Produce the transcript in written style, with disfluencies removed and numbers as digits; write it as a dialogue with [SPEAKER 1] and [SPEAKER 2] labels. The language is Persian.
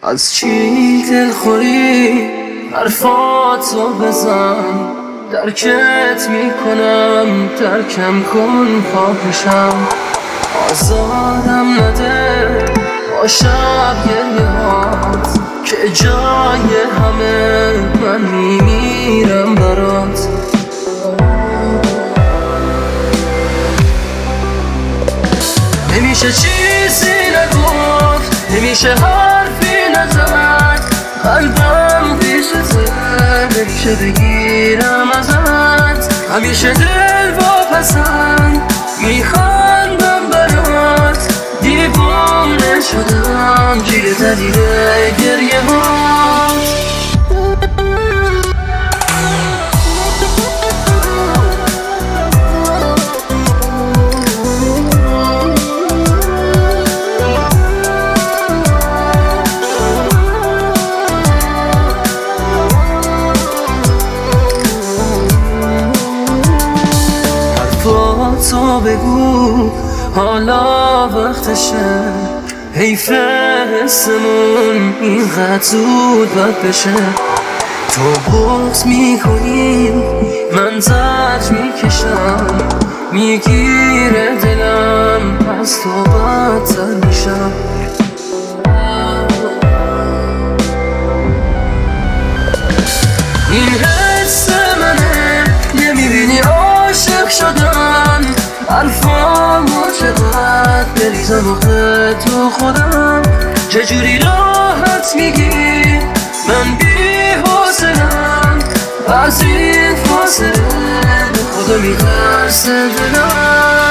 [SPEAKER 1] از چی دلخوری حرفاتو بزن، درکت میکنم، درکم کن خواهشم. آزادم نده با شب گریهات که جای همه من میمیرم برات. نمیشه چیزی نگفت، نمیشه حرفی نزد، قلبم بیشتر نمیشه بگیرم ازت. همیشه دل واپسند میخندم برات، دیوانه شدم گیر دلیل گریه هات. تو بگو حالا وقتشه، حیف حسمون اینقدر زود باید بشه. تو بغض میکنی من زجر میکشم، میگیره دلم از تو بدتر میشم. این حس منه نمیبینی عاشق شدم، حرفامو چقدر بریزم آخه تو خودم. چجوری راحت میگی من بی حوصله‌ام، از این فاصله به خدا میترسه دلم.